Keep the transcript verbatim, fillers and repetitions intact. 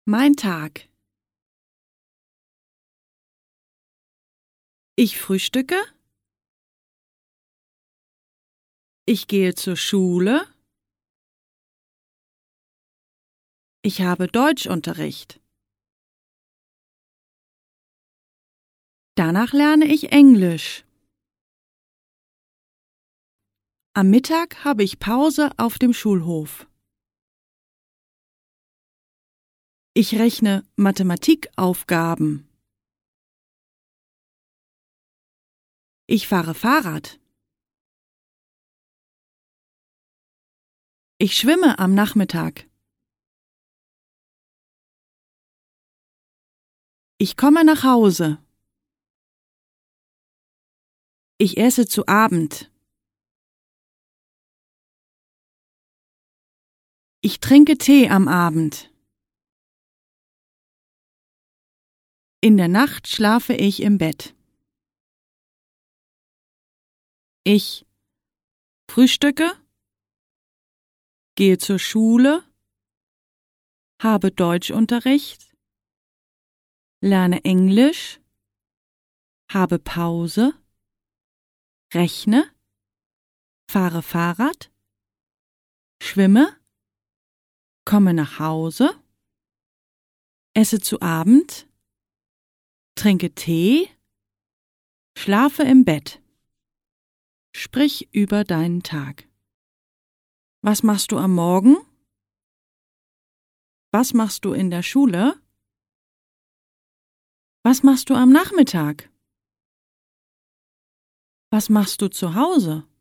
Mein Tag. Ich frühstücke. Ich gehe zur Schule. Ich habe Deutschunterricht. Danach lerne ich Englisch. Am Mittag habe ich Pause auf dem Schulhof. Ich rechne Mathematikaufgaben. Ich fahre Fahrrad. Ich schwimme am Nachmittag. Ich komme nach Hause. Ich esse zu Abend. Ich trinke Tee am Abend. In der Nacht schlafe ich im Bett. Ich frühstücke, gehe zur Schule, habe Deutschunterricht, lerne Englisch, habe Pause, rechne, fahre Fahrrad, schwimme, komme nach Hause, esse zu Abend, trinke Tee, schlafe im Bett. Sprich über deinen Tag. Was machst du am Morgen? Was machst du in der Schule? Was machst du am Nachmittag? Was machst du zu Hause?